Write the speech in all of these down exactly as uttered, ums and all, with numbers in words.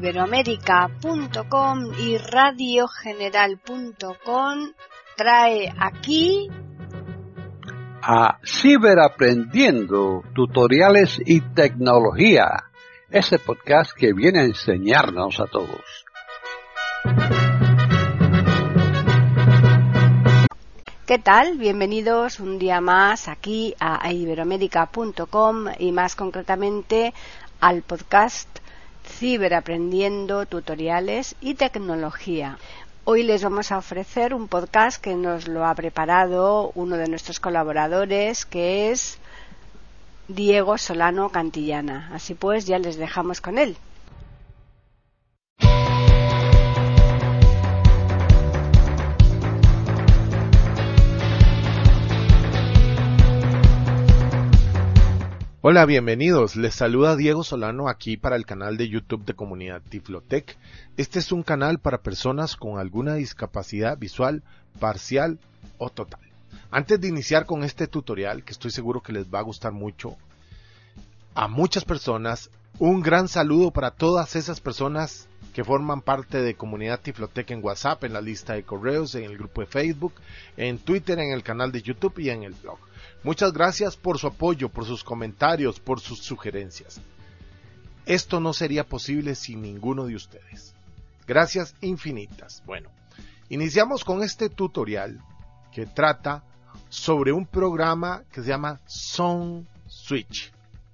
iberoamérica punto com y radio general punto com trae aquí a Ciberaprendiendo, tutoriales y tecnología, ese podcast que viene a enseñarnos a todos. ¿Qué tal? Bienvenidos un día más aquí a iberoamérica punto com y más concretamente al podcast Ciberaprendiendo, tutoriales y tecnología. Hoy les vamos a ofrecer un podcast que nos lo ha preparado uno de nuestros colaboradores, que es Diego Solano Cantillana. Así pues, ya les dejamos con él. Hola, bienvenidos. Les saluda Diego Solano aquí para el canal de YouTube de Comunidad Tiflotec. Este es un canal para personas con alguna discapacidad visual, parcial o total. Antes de iniciar con este tutorial, que estoy seguro que les va a gustar mucho a muchas personas, un gran saludo para todas esas personas que forman parte de Comunidad Tiflotec en WhatsApp, en la lista de correos, en el grupo de Facebook, en Twitter, en el canal de YouTube y en el blog. Muchas gracias por su apoyo, por sus comentarios, por sus sugerencias. Esto no sería posible sin ninguno de ustedes. Gracias infinitas. Bueno, iniciamos con este tutorial que trata sobre un programa que se llama Sound Switch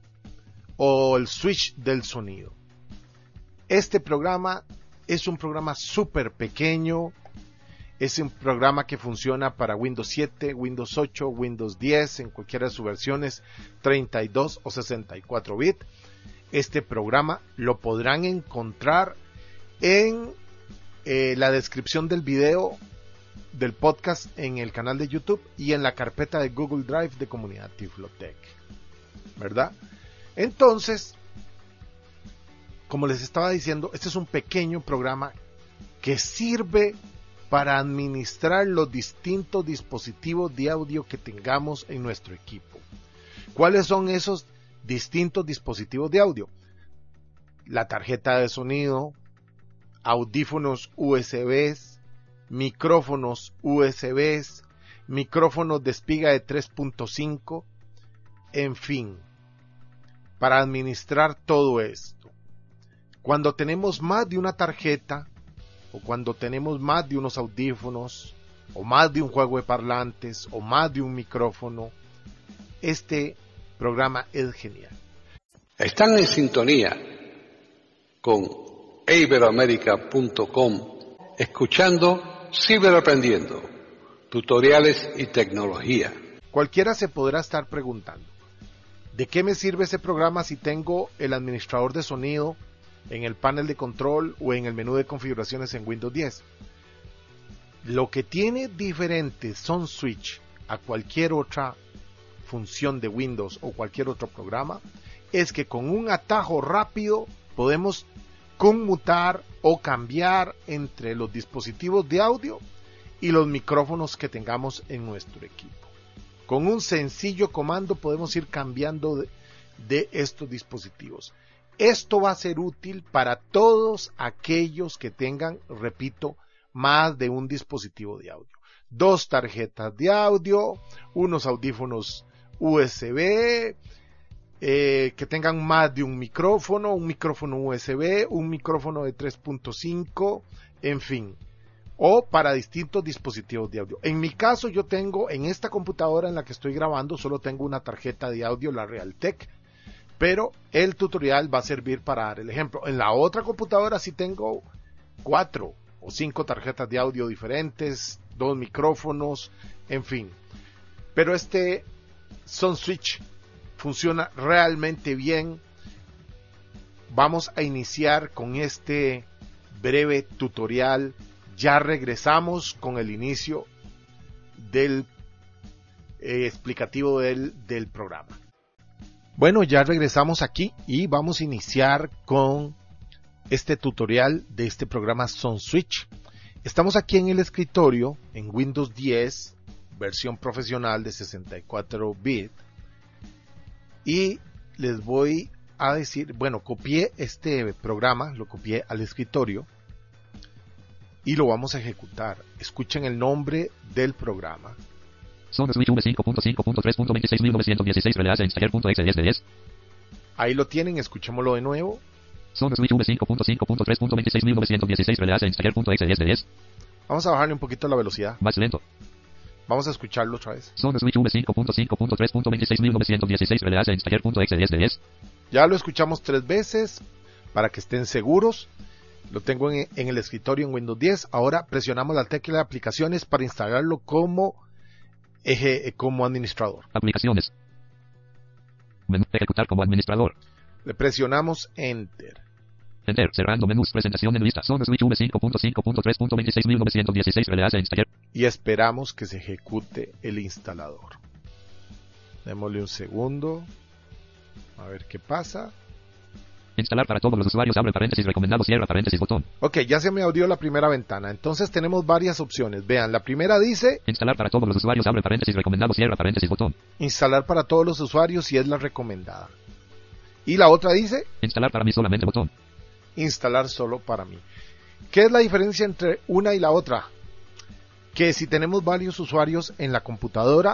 o el switch del sonido. Este programa es un programa súper pequeño. Es un programa que funciona para Windows siete, Windows ocho, Windows diez, en cualquiera de sus versiones treinta y dos o sesenta y cuatro bits. Este programa lo podrán encontrar en eh, la descripción del video del podcast en el canal de YouTube y en la carpeta de Google Drive de Comunidad Tiflotec, ¿verdad? Entonces, como les estaba diciendo, este es un pequeño programa que sirve para administrar los distintos dispositivos de audio que tengamos en nuestro equipo. ¿Cuáles son esos distintos dispositivos de audio? La tarjeta de sonido, audífonos U S B, micrófonos U S B, micrófonos de espiga de tres punto cinco, en fin, para administrar todo esto. Cuando tenemos más de una tarjeta, o cuando tenemos más de unos audífonos, o más de un juego de parlantes, o más de un micrófono, este programa es genial. Están en sintonía con iberoamérica punto com, escuchando Ciberaprendiendo, tutoriales y tecnología. Cualquiera se podrá estar preguntando, ¿de qué me sirve ese programa si tengo el administrador de sonido en el panel de control o en el menú de configuraciones en Windows diez? Lo que tiene diferente Sound Switch a cualquier otra función de Windows o cualquier otro programa es que con un atajo rápido podemos conmutar o cambiar entre los dispositivos de audio y los micrófonos que tengamos en nuestro equipo. Con un sencillo comando podemos ir cambiando de, de estos dispositivos. Esto va a ser útil para todos aquellos que tengan, repito, más de un dispositivo de audio. Dos tarjetas de audio, unos audífonos U S B, eh, que tengan más de un micrófono, un micrófono U S B, un micrófono de tres punto cinco, en fin. O para distintos dispositivos de audio. En mi caso yo tengo, en esta computadora en la que estoy grabando, solo tengo una tarjeta de audio, la Realtek. Pero el tutorial va a servir para dar el ejemplo. En la otra computadora sí tengo cuatro o cinco tarjetas de audio diferentes, dos micrófonos, en fin. Pero este Sound Switch funciona realmente bien. Vamos a iniciar con este breve tutorial. Ya regresamos con el inicio del eh, explicativo del, del programa. Bueno, ya regresamos aquí y vamos a iniciar con este tutorial de este programa Sound Switch. Estamos aquí en el escritorio en Windows diez, versión profesional de sesenta y cuatro bits, y les voy a decir, bueno, copié este programa, lo copié al escritorio y lo vamos a ejecutar. Escuchen el nombre del programa. SonoSwitch V cinco punto cinco punto tres punto veintiséis mil novecientos dieciséis Release Installer.exe diez de diez. Ahí lo tienen, escuchémoslo de nuevo. SonoSwitch V cinco punto cinco punto tres punto veintiséis mil novecientos dieciséis Release Installer.exe diez de diez. Vamos a bajarle un poquito la velocidad. Más lento. Vamos a escucharlo otra vez. SonoSwitch V cinco punto cinco punto tres punto veintiséis mil novecientos dieciséis Release Installer.exe diez de diez. Ya lo escuchamos tres veces para que estén seguros. Lo tengo en, en el escritorio en Windows diez. Ahora presionamos la tecla de aplicaciones para instalarlo como, eje, como administrador. Aplicaciones. Menú, ejecutar como administrador. Le presionamos Enter. Enter, cerrando menús, presentación en lista. SonoSwitch V cinco punto cinco punto tres punto veintiséis mil novecientos dieciséis Release Installer. Y esperamos que se ejecute el instalador. Démosle un segundo. A ver qué pasa. Instalar para todos los usuarios, abre paréntesis, recomendado, cierra paréntesis, botón. Ok, ya se me abrió la primera ventana. Entonces tenemos varias opciones. Vean, la primera dice... Instalar para todos los usuarios, abre paréntesis, recomendado, cierra paréntesis, botón. Instalar para todos los usuarios y es la recomendada. Y la otra dice... Instalar para mí solamente, botón. Instalar solo para mí. ¿Qué es la diferencia entre una y la otra? Que si tenemos varios usuarios en la computadora,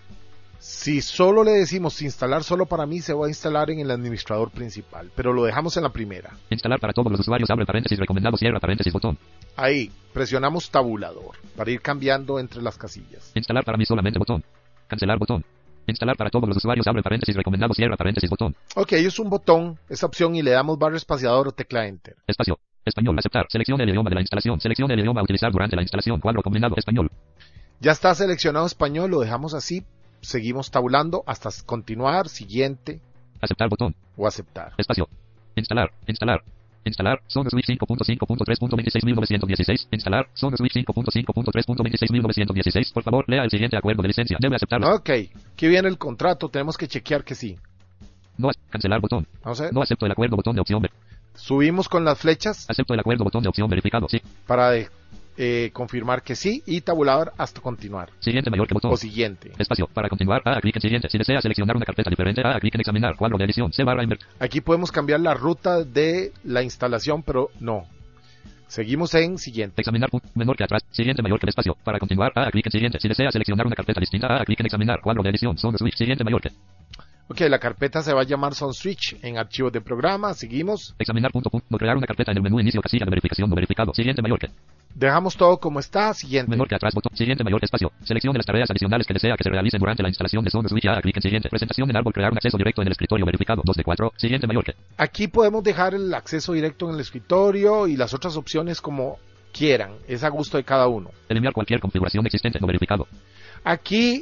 si solo le decimos instalar solo para mí, se va a instalar en el administrador principal, pero lo dejamos en la primera. Instalar para todos los usuarios, abre paréntesis, recomendado, cierra paréntesis, botón. Ahí, presionamos tabulador para ir cambiando entre las casillas. Instalar para mí solamente, botón. Cancelar, botón. Instalar para todos los usuarios, abre paréntesis, recomendado, cierra paréntesis, botón. Ok, es un botón, esa opción, y le damos barra espaciador o tecla Enter. Espacio. Español, aceptar. Seleccione el idioma de la instalación. Seleccione el idioma a utilizar durante la instalación. Cuadro combinado, español. Ya está seleccionado español, lo dejamos así. Seguimos tabulando hasta continuar, siguiente. Aceptar, botón. O aceptar. Espacio. Instalar, instalar. Instalar, SonoSwitch cinco punto cinco punto tres punto veintiséis mil novecientos dieciséis. Instalar, SonoSwitch cinco punto cinco punto tres punto veintiséis mil novecientos dieciséis. Por favor, lea el siguiente acuerdo de licencia. Debe aceptarlo. Ok, aquí viene el contrato, tenemos que chequear que sí. No, cancelar, botón. Vamos a ver. No acepto el acuerdo, botón de opción. Ver. Subimos con las flechas. Acepto el acuerdo, botón de opción verificado, sí. Para de, eh, confirmar que sí y tabulador hasta continuar. Siguiente mayor que botón. O siguiente. Espacio. Para continuar, haga clic en siguiente. Si desea seleccionar una carpeta diferente, haga clic en examinar. Cuadro de edición. C barra inver. Aquí podemos cambiar la ruta de la instalación, pero no. Seguimos en siguiente. Examinar punto menor que atrás. Siguiente mayor que el espacio. Para continuar, haga clic en siguiente. Si desea seleccionar una carpeta distinta, haga clic en examinar. Cuadro de edición. SonoSwitch. Siguiente mayor que. Ok, la carpeta se va a llamar SonoSwitch en archivos de programa. Seguimos. Examinar punto punto. No crear una carpeta en el menú inicio casilla de verificación no verificado. Siguiente mayor que. Dejamos todo como está. Siguiente. Menor que atrás, botón. Siguiente mayor que espacio. Seleccione las tareas adicionales que desea que se realicen durante la instalación de SonoSwitch. Haga clic en siguiente. Presentación en árbol. Crear un acceso directo en el escritorio verificado. dos de cuatro. Siguiente mayor que. Aquí podemos dejar el acceso directo en el escritorio y las otras opciones como quieran. Es a gusto de cada uno. Eliminar cualquier configuración existente no verificado. Aquí,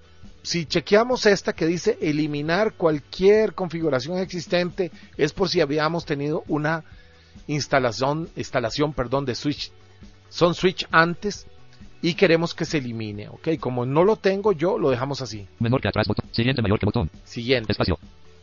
si chequeamos esta que dice eliminar cualquier configuración existente, es por si habíamos tenido una instalación, instalación, perdón, de switch, SonoSwitch antes y queremos que se elimine, ¿ok? Como no lo tengo yo, lo dejamos así. Menor que atrás, botón. Siguiente mayor que botón. Siguiente. Espacio.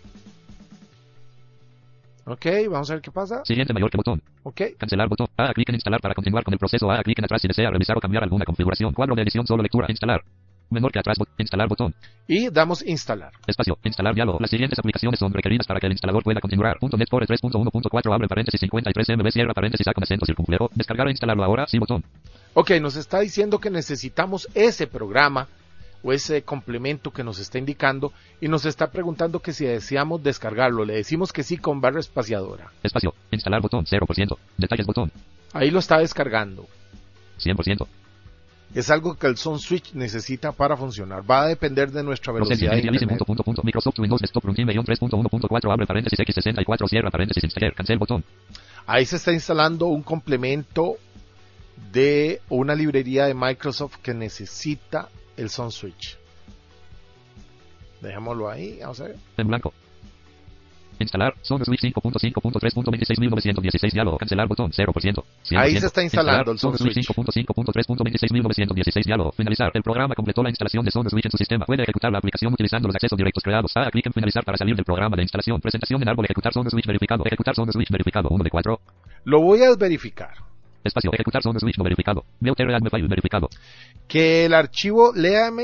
Ok, vamos a ver qué pasa. Siguiente mayor que botón. Ok. Cancelar botón. Haga clic en instalar para continuar con el proceso. Haga clic en atrás si desea revisar o cambiar alguna configuración. Cuadro de edición solo lectura. Instalar. Menor que atrás, bot- instalar botón. Y damos instalar. Espacio, instalar diálogo. Las siguientes aplicaciones son requeridas para que el instalador pueda continuar. .NET Core tres punto uno punto cuatro abre paréntesis cincuenta y tres M B cierra paréntesis A con acento circunflejo. Descargar e instalarlo ahora, sí botón. Ok, nos está diciendo que necesitamos ese programa o ese complemento que nos está indicando y nos está preguntando que si deseamos descargarlo. Le decimos que sí con barra espaciadora. Espacio, instalar botón cero por ciento. Detalles botón. Ahí lo está descargando. cien por ciento. Es algo que el SonoSwitch necesita para funcionar. Va a depender de nuestra velocidad de internet. Punto, punto, punto. Microsoft Windows Desktop Runtime tres punto uno punto cuatro abre paréntesis X sesenta y cuatro cierra paréntesis installer. Cancel botón. Ahí se está instalando un complemento de una librería de Microsoft que necesita el SonoSwitch. Dejémoslo ahí, vamos a ver. En blanco. Instalar SonoSwitch cinco punto cinco punto tres punto veintiséis mil novecientos dieciséis diálogo. Cancelar botón cero por ciento. Ahí se está instalando el SonoSwitch cinco punto cinco punto tres punto veintiséis mil novecientos dieciséis diálogo. Finalizar. El programa completó la instalación de SonoSwitch en su sistema. Puede ejecutar la aplicación utilizando los accesos directos creados. Haga clic en finalizar para salir del programa de instalación. Presentación en árbol. Ejecutar SonoSwitch verificado. Ejecutar SonoSwitch verificado. uno de cuatro. Lo voy a verificar. Espacio. Ejecutar SonoSwitch no verificado. Meuterread file verificado. Que el archivo léame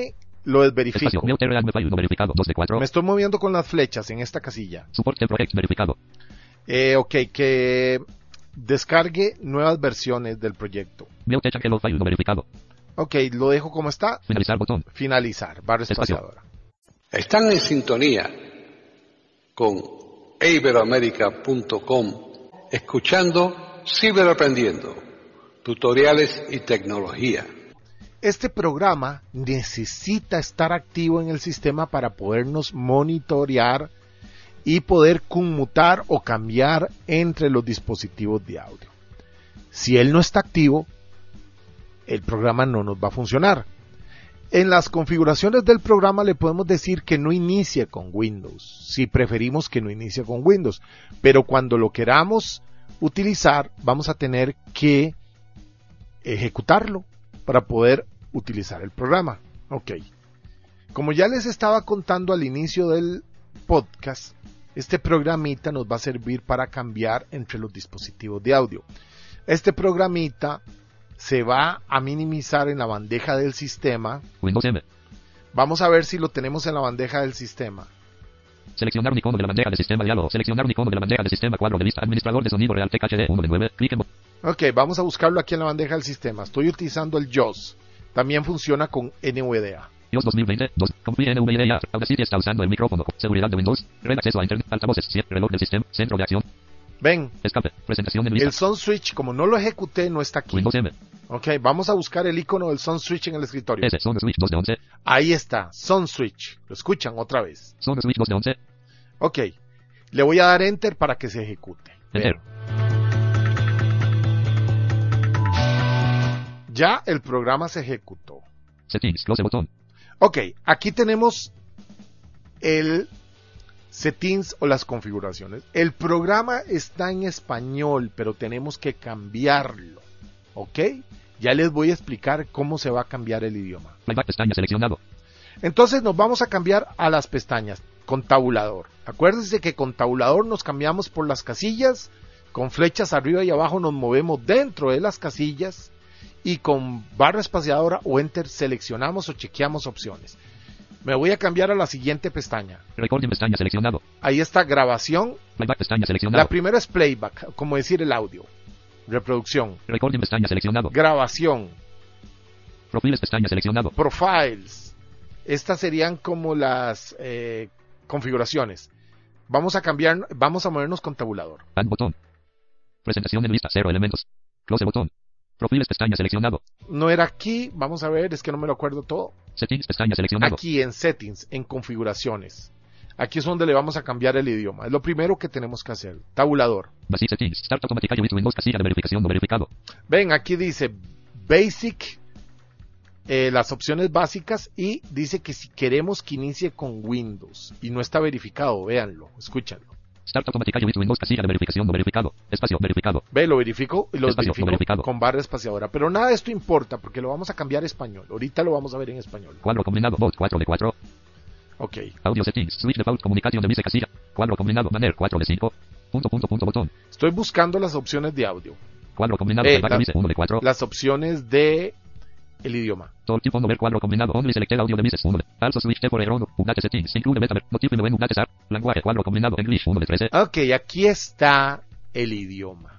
lo desverifico. Espacio. Mute Real File no verificado. dos de cuatro. Me estoy moviendo con las flechas en esta casilla. Support Temporex verificado. Eh, ok, que descargue nuevas versiones del proyecto. Mute Hello File no verificado. Ok, lo dejo como está. Finalizar botón. Finalizar, barra Espacio. espaciadora. Están en sintonía con iberoamerica punto com, escuchando Ciberaprendiendo, tutoriales y tecnología. Este programa necesita estar activo en el sistema para podernos monitorear y poder conmutar o cambiar entre los dispositivos de audio. Si él no está activo, el programa no nos va a funcionar. En las configuraciones del programa le podemos decir que no inicie con Windows, si preferimos que no inicie con Windows, pero cuando lo queramos utilizar vamos a tener que ejecutarlo para poder utilizar el programa. Ok. Como ya les estaba contando al inicio del podcast, este programita nos va a servir para cambiar entre los dispositivos de audio. Este programita se va a minimizar en la bandeja del sistema. Windows M. Vamos a ver si lo tenemos en la bandeja del sistema. Seleccionar un icono de la bandeja de sistema diálogo. Seleccionar un icono de la bandeja de sistema cuadro de lista. Administrador de sonido Realtek H D uno de nueve. Clic en botón. Ok, vamos a buscarlo aquí en la bandeja del sistema. Estoy utilizando el JAWS. También funciona con N V D A. iOS dos mil veinte. dos. Config N V D A. Audacity está usando el micrófono. Seguridad de Windows. Red acceso a internet. Altavoces. Reloj del sistema. Centro de acción. Ven. Escape. Presentación en lista. El Sound Switch, como no lo ejecuté, no está aquí. Windows M. Ok, vamos a buscar el icono del Sound Switch en el escritorio. S. Sound Switch dos de once. Ahí está, Sound Switch. Lo escuchan otra vez. Sound Switch dos de once. Ok, le voy a dar Enter para que se ejecute. Enter. Ya el programa se ejecutó. Settings. Close botón. Ok, aquí tenemos el settings o las configuraciones. El programa está en español, pero tenemos que cambiarlo. Ok, ya les voy a explicar cómo se va a cambiar el idioma. Playback pestaña seleccionado. Entonces nos vamos a cambiar a las pestañas con tabulador. Acuérdense que con tabulador nos cambiamos por las casillas, con flechas arriba y abajo nos movemos dentro de las casillas y con barra espaciadora o enter seleccionamos o chequeamos opciones. Me voy a cambiar a la siguiente pestaña. Recording pestaña seleccionado. Ahí está grabación. Playback pestaña seleccionado. La primera es playback, como decir el audio. Reproducción. Recording pestaña seleccionado. Grabación. Profiles pestaña seleccionado. Profiles. Estas serían como las eh, configuraciones. Vamos a cambiar, vamos a movernos con tabulador. Add botón. Presentación en lista, cero elementos. Close botón. Profiles pestaña seleccionado. No era aquí, vamos a ver, es que no me lo acuerdo todo. Settings pestaña seleccionado. Aquí en settings, en configuraciones. Aquí es donde le vamos a cambiar el idioma. Es lo primero que tenemos que hacer. Tabulador. Basic settings. Start automática with Windows casilla de verificación no verificado. Ven, aquí dice Basic, eh, las opciones básicas, y dice que si queremos que inicie con Windows y no está verificado, véanlo, escúchanlo. Start automática with Windows casilla de verificación no verificado. Espacio verificado. Ve, lo verifico y lo Espacio, verifico no verificado. con barra espaciadora. Pero nada de esto importa porque lo vamos a cambiar a español. Ahorita lo vamos a ver en español. Cuadro combinado. Volt cuatro de cuatro. Ok. Audio settings. Switch default comunicación de mise casilla. Cuadro combinado. Manner cuatro de cinco. Punto punto punto botón. Estoy buscando las opciones de audio. Cuadro combinado. Eh, Playback la- mise uno de cuatro. Las opciones de el idioma. Todo tipo no ver cuadro combinado. Only selected audio de mises uno de. Also switch T for error. Update settings. Include metaver. Notifique no en update start. Lenguaje cuadro combinado. English uno de trece. Ok, aquí está el idioma.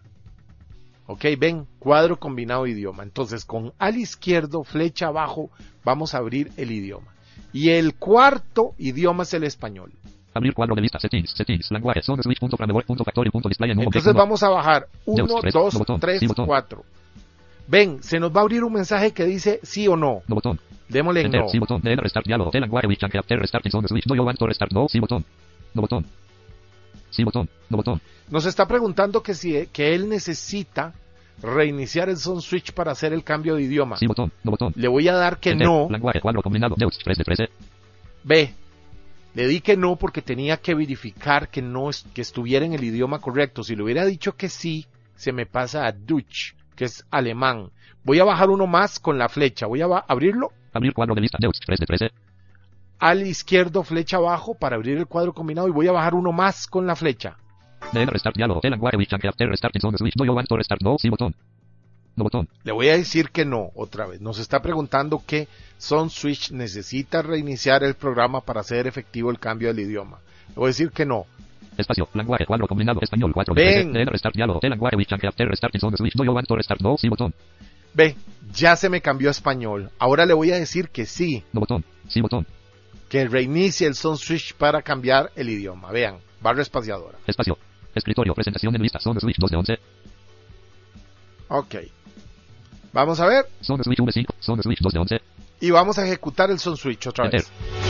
Ok, ven, cuadro combinado idioma. Entonces, con al izquierdo, flecha abajo, vamos a abrir el idioma. Y el cuarto idioma es el español. Abrir cuadro de lista. Settings. Settings. Lenguaje. Zone switch. Punto framework. Punto factory. Punto display en un Entonces object. vamos a bajar uno, Dos, tres, dos, no botón, tres, sí botón. cuatro. Ven, se nos va a abrir un mensaje que dice sí o no. No botón. Démosle en Enter. no. Sí botón. N restart diálogo. T lenguaje with change after restarting zone switch. No you want to restart. No. Sí botón. No botón. Sí botón. No botón. Nos está preguntando que si que él necesita reiniciar el Sound Switch para hacer el cambio de idioma. Sí botón. No botón. Le voy a dar que Enter. no. Lenguaje cuadro combinado. Deus tres de trece. Ve, le di que no porque tenía que verificar que no es- que estuviera en el idioma correcto. Si le hubiera dicho que sí, se me pasa a Deutsch, que es alemán. Voy a bajar uno más con la flecha. Voy a ba- abrirlo. Abrir cuadro de lista. Deus tres de trece. Al izquierdo, flecha abajo para abrir el cuadro combinado y voy a bajar uno más con la flecha. N restart diálogo. T lenguaje with change after restarting zone switch. No you want to restart. No. Sí botón. No botón. Le voy a decir que no, otra vez. Nos está preguntando que SoundSwitch necesita reiniciar el programa para hacer efectivo el cambio del idioma. Le voy a decir que no. Espacio, lenguaje, cuadro combinado, español, cuatro. Ven. De, de, restart, diálogo, de lenguaje, which can after restart in SoundSwitch. Do you want to restart? No, sí, botón. Ve, ya se me cambió a español. Ahora le voy a decir que sí. No botón. Sí, botón. Que reinicie el SoundSwitch para cambiar el idioma. Vean, barra espaciadora. Espacio. Escritorio, presentación en lista, SoundSwitch dos de once. Ok. Vamos a ver. SoundSwitch V cinco, SoundSwitch dos de once. Y vamos a ejecutar el SoundSwitch otra Enter. vez.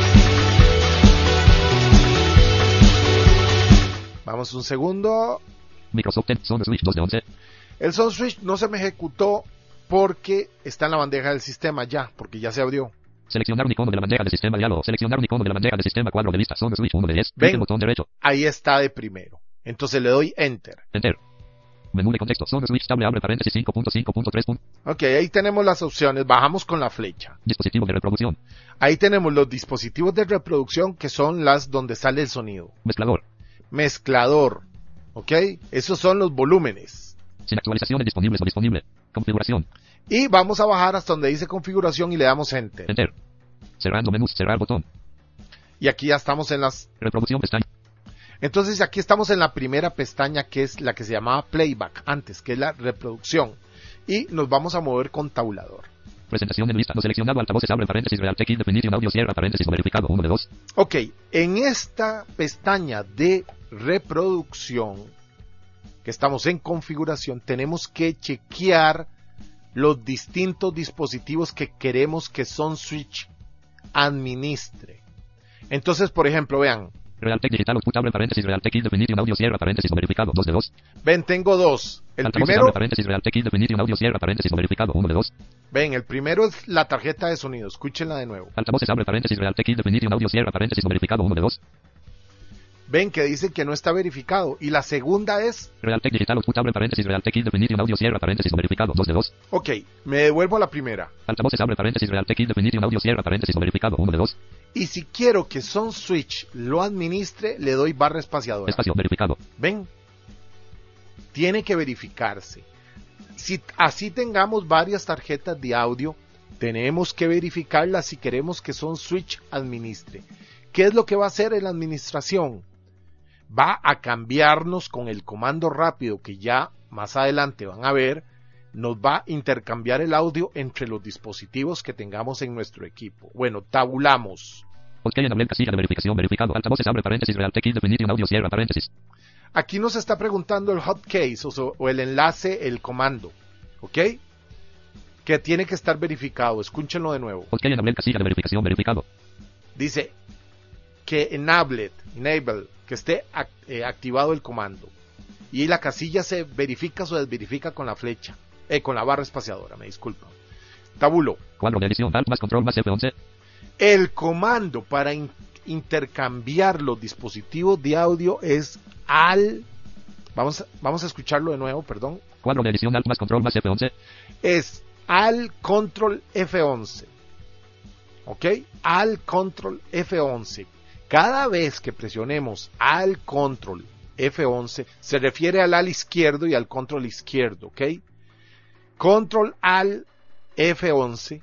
Vamos un segundo. Microsoft ten, SoundSwitch dos de once. El SoundSwitch no se me ejecutó porque está en la bandeja del sistema ya, porque ya se abrió. Seleccionar un icono de la bandeja de sistema, diálogo. Seleccionar un icono de la bandeja de sistema, cuadro de lista, SoundSwitch uno de diez. Ven. Clic en botón derecho. Ahí está de primero. Entonces le doy Enter. Enter. Menú de contexto, SoundSwitch table, abre paréntesis cinco punto cinco punto tres. Ok, ahí tenemos las opciones. Bajamos con la flecha. Dispositivo de reproducción. Ahí tenemos los dispositivos de reproducción que son las donde sale el sonido. Mezclador. Mezclador. Ok, esos son los volúmenes. Sin actualizaciones disponibles o disponible. Configuración. Y vamos a bajar hasta donde dice configuración y le damos Enter. Enter. Cerrando menús, cerrar botón. Y aquí ya estamos en las... Reproducción pestaña. Entonces aquí estamos en la primera pestaña que es la que se llamaba Playback antes, que es la reproducción. Y nos vamos a mover con tabulador. Presentación en lista, no seleccionado, altavoces, abre paréntesis, real text, definition, audio, cierra paréntesis, verificado, uno de dos. Ok, en esta pestaña de reproducción, que estamos en configuración, tenemos que chequear los distintos dispositivos que queremos que SoundSwitch administre. Entonces, por ejemplo, vean. Realtek digital, output, abre paréntesis, Realtek, definition, audio, cierra paréntesis, verificado, dos de dos. Ven, tengo dos. El altavoces, primero, abre paréntesis, Realtek, definition, audio, cierra paréntesis, verificado, uno de dos. ven, el primero es la tarjeta de sonido. Escúchenla de nuevo. Altavoces, abre paréntesis, Realtek, definition, audio, cierra paréntesis, verificado, uno de dos. Ven que dice que no está verificado. Y la segunda es... Realtek digital, output, abre paréntesis, Realtek, definition, audio, cierra paréntesis, verificado, dos de dos. Ok, me devuelvo a la primera. Altavoces, abre paréntesis, Realtek, definition, audio, cierra paréntesis, verificado, uno de dos. Y si quiero que SoundSwitch lo administre, le doy barra espaciadora. Espacio, verificado. Ven, tiene que verificarse. Si así tengamos varias tarjetas de audio, tenemos que verificarlas si queremos que SoundSwitch administre. ¿Qué es lo que va a hacer en la administración? Va a cambiarnos con el comando rápido que ya más adelante van a ver, nos va a intercambiar el audio entre los dispositivos que tengamos en nuestro equipo. Bueno, tabulamos. Ok, enable casilla de verificación, verificado. Altavoces, abre paréntesis, Realtek, definition, audio, cierra paréntesis. Aquí nos está preguntando el hotkeys o, o el enlace, el comando. ¿Ok? Que tiene que estar verificado. Escúchenlo de nuevo. Ok, enable casilla de verificación, verificado. Dice que enable, enable, que esté act, eh, activado el comando. Y la casilla se verifica o desverifica con la flecha. Eh, con la barra espaciadora, me disculpo. Tabulo. Cuadro de edición, Alt más Control más F once. El comando para in intercambiar los dispositivos de audio es al... Vamos a, vamos a escucharlo de nuevo, perdón. Cuadro de edición, Alt más Control más F once. Es al Control F once. ¿Ok? Al Control F once. Cada vez que presionemos al Control F once, se refiere al al izquierdo y al control izquierdo, ¿ok? Control al F once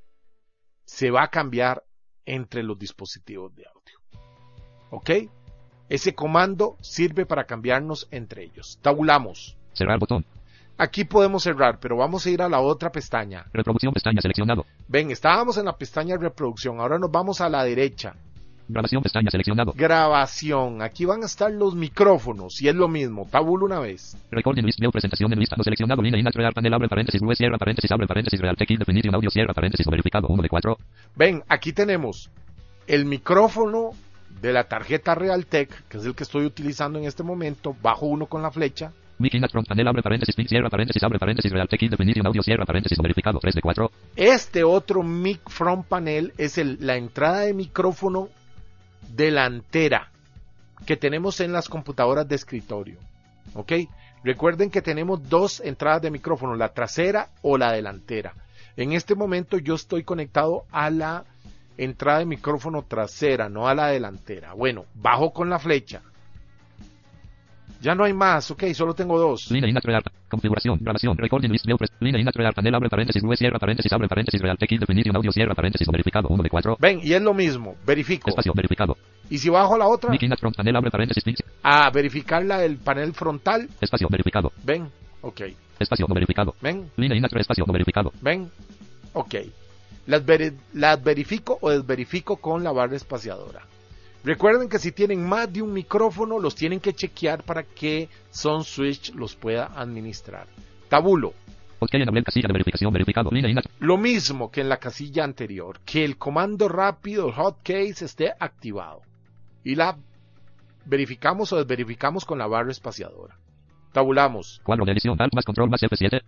se va a cambiar entre los dispositivos de audio, ¿ok? Ese comando sirve para cambiarnos entre ellos. Tabulamos. Cerrar botón. Aquí podemos cerrar, pero vamos a ir a la otra pestaña. Reproducción, pestaña seleccionado. Ven, estábamos en la pestaña de reproducción, ahora nos vamos a la derecha. Grabación, pestaña seleccionado. Grabación. Aquí van a estar los micrófonos y es lo mismo. Tabulo una vez. Recording list, view, presentación en lista, no seleccionado, línea, in, crear panel, abre paréntesis, U, cierra paréntesis, abre paréntesis, Realtek, definition, audio, cierra paréntesis, verificado, uno de cuatro. Ven, aquí tenemos el micrófono de la tarjeta Realtek, que es el que estoy utilizando en este momento. Bajo uno con la flecha. Mic in, front panel, abre paréntesis, pin, cierra paréntesis, abre paréntesis, Realtek, definition, audio, cierra paréntesis, verificado, tres de cuatro. Este otro mic front panel es el, la entrada de micrófono delantera que tenemos en las computadoras de escritorio, ¿ok? Recuerden que tenemos dos entradas de micrófono, la trasera o la delantera. En este momento yo estoy conectado a la entrada de micrófono trasera, no a la delantera. Bueno, bajo con la flecha. Ya no hay más, ok, solo tengo dos. Línea inactual. Configuración, grabación, recording list, view, pres- línea inactual, panel, abre paréntesis, U, cierra paréntesis, abre paréntesis, real, text, definition, audio, cierra paréntesis, o verificado, uno de cuatro. Ven, y es lo mismo, verifico. Espacio, verificado. Y si bajo la otra, Mic in front, panel, abre paréntesis, link. a verificar la del panel frontal, Espacio, verificado. ven, ok, Espacio, no verificado. ven, Línea inactual, espacio, no verificado. ven, ok. Las, veri- las verifico o desverifico con la barra espaciadora. Recuerden que si tienen más de un micrófono, los tienen que chequear para que SoundSwitch los pueda administrar. Tabulo. Ok, enable casilla de verificación, verificado. Línea inactual. Lo mismo que en la casilla anterior, que el comando rápido, el hotkeys, esté activado. Y la verificamos o desverificamos con la barra espaciadora. Tabulamos. Cuadro de edición, Alt más Control más F siete.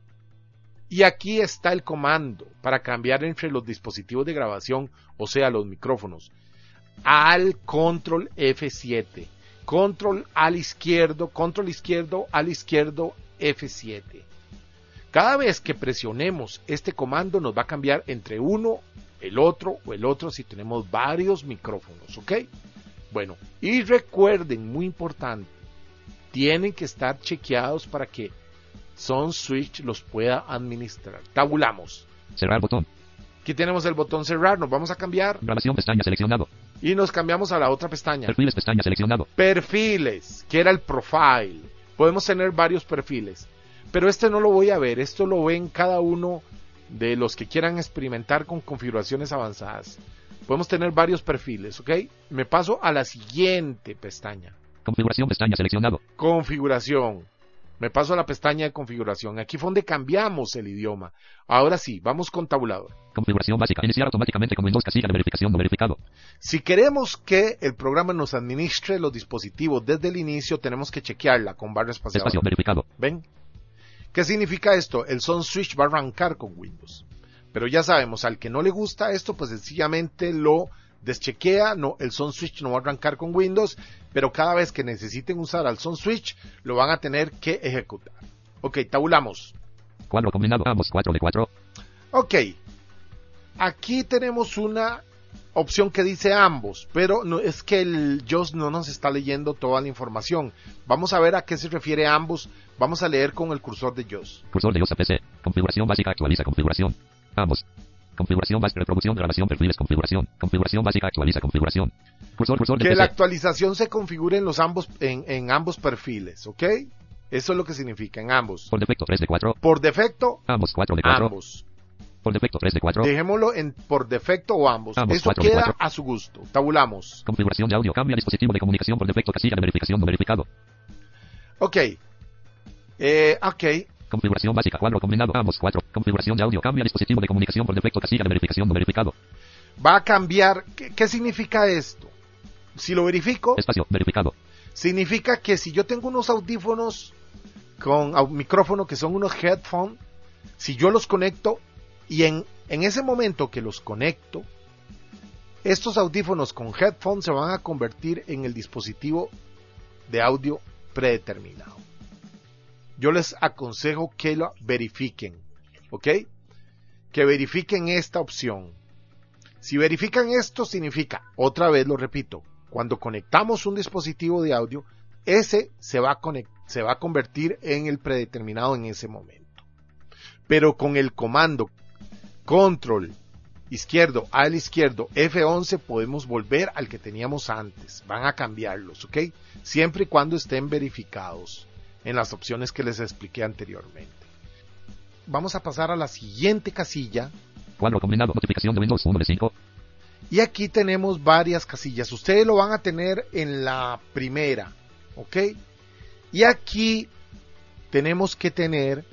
Y aquí está el comando para cambiar entre los dispositivos de grabación, o sea, los micrófonos. Al Control F siete. Control al izquierdo, Control izquierdo, al izquierdo, F siete. Cada vez que presionemos este comando nos va a cambiar entre uno, el otro o el otro si tenemos varios micrófonos, ¿ok? Bueno, y recuerden, muy importante, tienen que estar chequeados para que SoundSwitch los pueda administrar. Tabulamos. Cerrar botón. Aquí tenemos el botón cerrar, nos vamos a cambiar Grabación, pestaña seleccionado. y nos cambiamos a la otra pestaña. Perfiles, pestaña seleccionado. Perfiles, que era el profile. Podemos tener varios perfiles, pero este no lo voy a ver, esto lo ven cada uno de los que quieran experimentar con configuraciones avanzadas. Podemos tener varios perfiles, ¿ok? Me paso a la siguiente pestaña. Configuración, pestaña seleccionado. Configuración. Me paso a la pestaña de configuración. Aquí fue donde cambiamos el idioma. Ahora sí, vamos con tabulador. Configuración básica. Iniciar automáticamente con Windows, casilla de verificación no verificado. Si queremos que el programa nos administre los dispositivos desde el inicio, tenemos que chequearla con barra espaciadora. Espacio, verificado. ¿Ven? ¿Qué significa esto? El SoundSwitch va a arrancar con Windows. Pero ya sabemos, al que no le gusta esto, pues sencillamente lo deschequea. No, el SoundSwitch no va a arrancar con Windows, pero cada vez que necesiten usar al SoundSwitch, lo van a tener que ejecutar. Ok, tabulamos. Cuadro combinado, ambos, cuatro de cuatro. Ok, aquí tenemos una opción que dice ambos, pero no, es que el J O S no nos está leyendo toda la información. Vamos a ver a qué se refiere ambos. Vamos a leer con el cursor de J O S. Cursor de J O S a P C. Configuración básica, actualiza configuración. Ambos. Configuración básica, reproducción, grabación, perfiles, configuración. Configuración básica, actualiza configuración. Cursor, cursor de Que P C. la actualización se configure en los ambos, en, en ambos perfiles, ¿ok? Eso es lo que significa, en ambos. Por defecto, tres de cuatro. Por defecto, Ambos, cuatro de cuatro. ambos. Por defecto, tres de cuatro. Dejémoslo en por defecto o ambos. Ambos, Eso cuatro de queda cuatro. a su gusto. Tabulamos. Configuración de audio, cambia dispositivo de comunicación por defecto, casilla de verificación no verificado. Ok. Eh, ok. Configuración básica, cuadro combinado, ambos, cuatro. Configuración de audio, cambia dispositivo de comunicación por defecto, casilla de verificación no verificado. Va a cambiar. ¿Qué, qué significa esto? Si lo verifico, Espacio, verificado. significa que si yo tengo unos audífonos con au- micrófono que son unos headphones, si yo los conecto y en, en ese momento que los conecto, estos audífonos con headphones se van a convertir en el dispositivo de audio predeterminado. Yo les aconsejo que lo verifiquen, ¿ok? Que verifiquen esta opción. Si verifican esto, significa, otra vez lo repito, cuando conectamos un dispositivo de audio, ese se va a, conect- se va a convertir en el predeterminado en ese momento. Pero con el comando control izquierdo al izquierdo F once podemos volver al que teníamos antes. Van a cambiarlos, ¿ok? Siempre y cuando estén verificados en las opciones que les expliqué anteriormente. Vamos a pasar a la siguiente casilla. Cuadro combinado, notificación de Windows uno de cinco. Y aquí tenemos varias casillas. Ustedes lo van a tener en la primera, ¿ok? Y aquí tenemos que tener,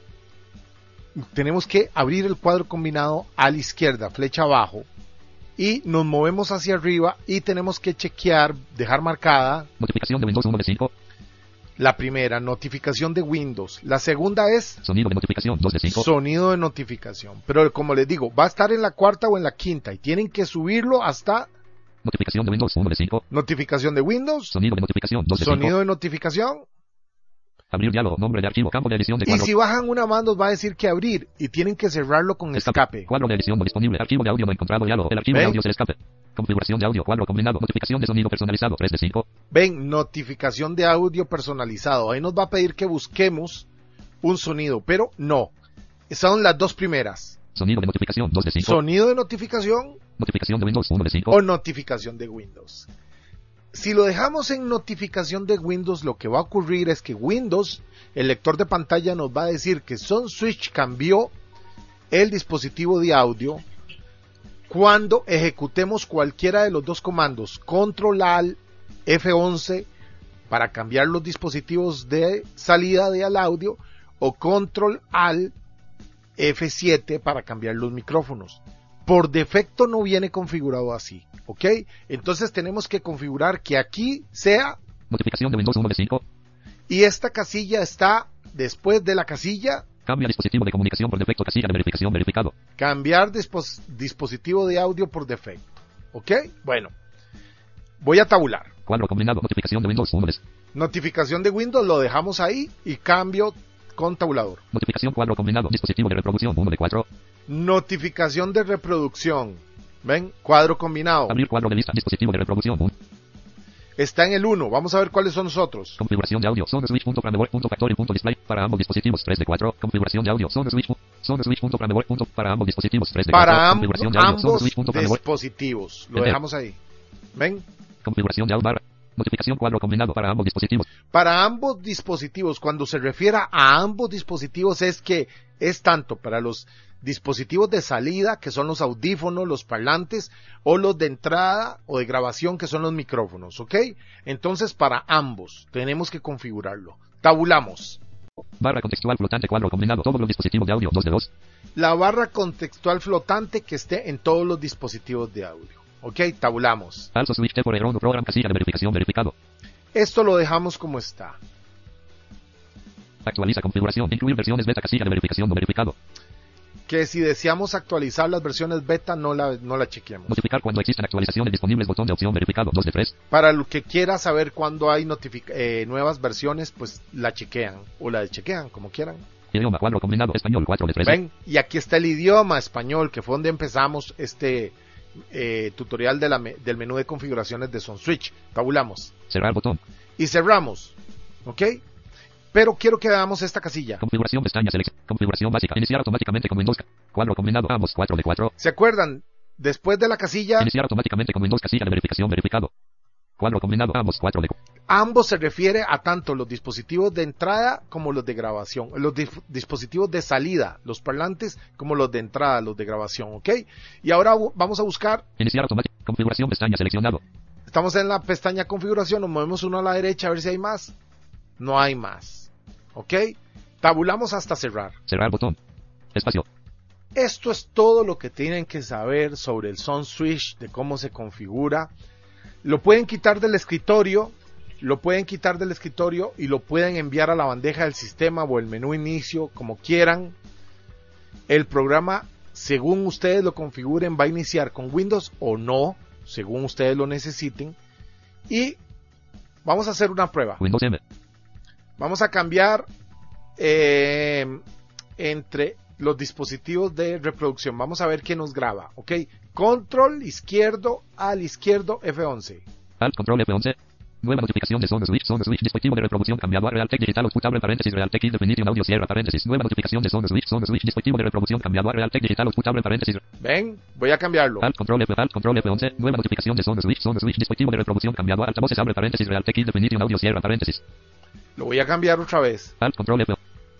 tenemos que abrir el cuadro combinado a la izquierda, flecha abajo, y nos movemos hacia arriba y tenemos que chequear, dejar marcada Notificación de Windows uno de cinco. la primera, notificación de Windows. La segunda es Sonido de notificación dos de cinco. sonido de notificación. Pero como les digo, va a estar en la cuarta o en la quinta y tienen que subirlo hasta Notificación de Windows uno de cinco. notificación de Windows, Sonido de notificación dos de cinco. sonido de notificación. Abrir diálogo, nombre de archivo, campo de edición de Y cuadro. si bajan una más nos va a decir que abrir y tienen que cerrarlo con escape. Cuadro de edición no disponible. Archivo de audio no encontrado. Diálogo. El archivo ¿Ven? de audio es el escape. Configuración de audio. Cuadro combinado. Notificación de sonido personalizado. tres de cinco. Ven, notificación de audio personalizado. Ahí nos va a pedir que busquemos un sonido, pero no. Son las dos primeras. Sonido de notificación. dos de cinco. Sonido de notificación Notificación de Windows. uno de cinco. o notificación de Windows. Si lo dejamos en notificación de Windows, lo que va a ocurrir es que Windows, el lector de pantalla, nos va a decir que SoundSwitch cambió el dispositivo de audio cuando ejecutemos cualquiera de los dos comandos, Control Alt F once para cambiar los dispositivos de salida de al audio o Control Alt F siete para cambiar los micrófonos. Por defecto no viene configurado así, ¿ok? Entonces tenemos que configurar que aquí sea Notificación de Windows. uno de cinco. y esta casilla está después de la casilla Cambia dispositivo de comunicación por defecto. Casilla de verificación. Verificado. cambiar dispos- dispositivo de audio por defecto, ¿ok? Bueno, voy a tabular. Cuadro combinado. Notificación de Windows. uno de Notificación de Windows lo dejamos ahí y cambio con tabulador. Notificación cuadro combinado. Dispositivo de reproducción. uno de cuatro. Notificación de reproducción. ¿Ven? Cuadro combinado. Abrir cuadro de lista. Dispositivo de reproducción. uno. Está en el uno. Vamos a ver cuáles son los otros. Configuración de audio. SoundSwitch.frameboard.factory.display. Para ambos dispositivos. tres de cuatro. Configuración de audio. SoundSwitch. SoundSwitch.frameboard. Para ambos dispositivos. tres de cuatro. Para amb- Configuración de audio. ambos SoundSwitch.frameboard. dispositivos. Lo Enter. dejamos ahí. ¿Ven? Configuración de audio barra. Notificación cuadro combinado para ambos dispositivos. Para ambos dispositivos, cuando se refiera a ambos dispositivos es que es tanto para los dispositivos de salida, que son los audífonos, los parlantes, o los de entrada o de grabación, que son los micrófonos, ¿ok? Entonces para ambos tenemos que configurarlo. Tabulamos. Barra contextual flotante cuadro combinado. Todos los dispositivos de audio. dos de dos. La barra contextual flotante que esté en todos los dispositivos de audio. ¿Ok? Tabulamos. Also switch por error program casilla de verificación. Verificado. Esto lo dejamos como está. Actualiza configuración. Incluir versiones beta casilla de verificación no verificado. Que si deseamos actualizar las versiones beta, no la, no la chequeamos. Notificar cuando existen actualizaciones disponibles. Botón de opción verificado. dos de tres. Para el que quiera saber cuándo hay notific- eh, nuevas versiones, pues la chequean. O la chequean, como quieran. Idioma cuadro combinado. Español. cuatro de tres. Ven, y aquí está el idioma español, que fue donde empezamos este eh, tutorial de la me- del menú de configuraciones de SoundSwitch. Tabulamos. Cerrar botón. Y cerramos. ¿Ok? Pero quiero que veamos esta casilla. Configuración pestaña selección. Configuración básica. Iniciar automáticamente con Windows. Cuadro combinado. Ambos. cuatro de cuatro. ¿Se acuerdan? Después de la casilla, Iniciar automáticamente con Windows. Casilla de verificación. Verificado. Cuadro combinado. Ambos. cuatro de cuatro. ambos se refiere a tanto los dispositivos de entrada como los de grabación. Los dif- dispositivos de salida, los parlantes, como los de entrada, los de grabación. ¿Ok? Y ahora bu- vamos a buscar. Iniciar automático. Configuración pestaña seleccionado. Estamos en la pestaña configuración, nos movemos uno a la derecha a ver si hay más. No hay más. ¿Ok? Tabulamos hasta cerrar. Cerrar botón. Espacio. Esto es todo lo que tienen que saber sobre el SoundSwitch, de cómo se configura. Lo pueden quitar del escritorio, lo pueden quitar del escritorio y lo pueden enviar a la bandeja del sistema o el menú inicio, como quieran. El programa, según ustedes lo configuren, va a iniciar con Windows o no, según ustedes lo necesiten. Y vamos a hacer una prueba. Windows M. Vamos a cambiar eh, entre los dispositivos de reproducción. Vamos a ver qué nos graba, ¿ok? Control izquierdo al izquierdo F once. Alt control F once. Nueva notificación de SoundSwitch. SoundSwitch dispositivo de reproducción cambiado a Realtek Digital Outputable paréntesis Realtek Definition Audio cierra paréntesis. Nueva notificación de SoundSwitch. SoundSwitch dispositivo de reproducción cambiado a Realtek Digital Outputable paréntesis. Ven, voy a cambiarlo. Alt control F Alt control F once. Nueva notificación de SoundSwitch. SoundSwitch dispositivo de reproducción cambiado a altavoces abre paréntesis Realtek Definition Audio cierra paréntesis. Lo voy a cambiar otra vez. Alt control F.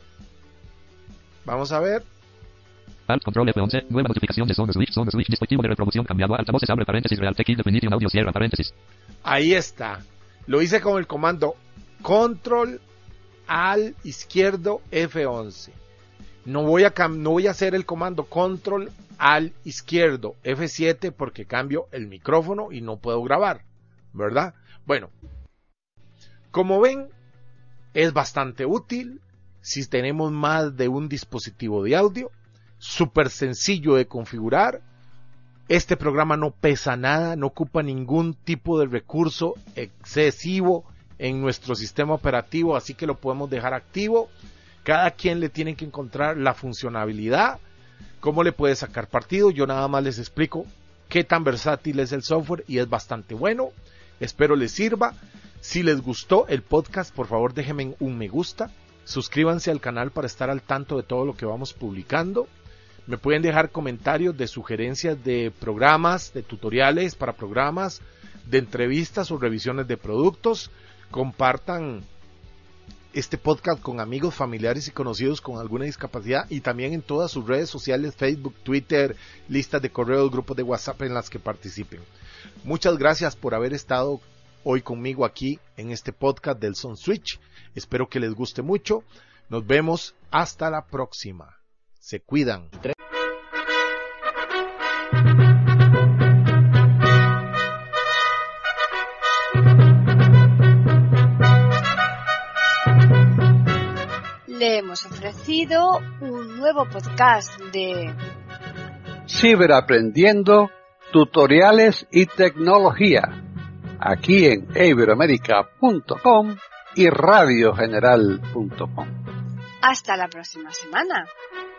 Vamos a ver. Alt control F once. Nueva notificación de SoundSwitch. SoundSwitch dispositivo de reproducción cambiado a altavoces abre paréntesis Realtek Definition Audio cierra paréntesis. Ahí está. Lo hice con el comando Control al izquierdo F once. No voy a cam- no voy a hacer el comando Control al izquierdo F siete porque cambio el micrófono y no puedo grabar, ¿verdad? Bueno, como ven, es bastante útil si tenemos más de un dispositivo de audio. Súper sencillo de configurar. Este programa no pesa nada, no ocupa ningún tipo de recurso excesivo en nuestro sistema operativo, así que lo podemos dejar activo. Cada quien le tiene que encontrar la funcionalidad, cómo le puede sacar partido. Yo nada más les explico qué tan versátil es el software y es bastante bueno. Espero les sirva. Si les gustó el podcast, por favor déjenme un me gusta. Suscríbanse al canal para estar al tanto de todo lo que vamos publicando. Me pueden dejar comentarios de sugerencias de programas, de tutoriales para programas, de entrevistas o revisiones de productos. Compartan este podcast con amigos, familiares y conocidos con alguna discapacidad y también en todas sus redes sociales, Facebook, Twitter, listas de correos, grupos de WhatsApp en las que participen. Muchas gracias por haber estado hoy conmigo aquí en este podcast del Son Switch. Espero que les guste mucho. Nos vemos hasta la próxima. Se cuidan. Le hemos ofrecido un nuevo podcast de Ciberaprendiendo, tutoriales y tecnología, aquí en iberoamerica punto com y radio general punto com. Hasta la próxima semana.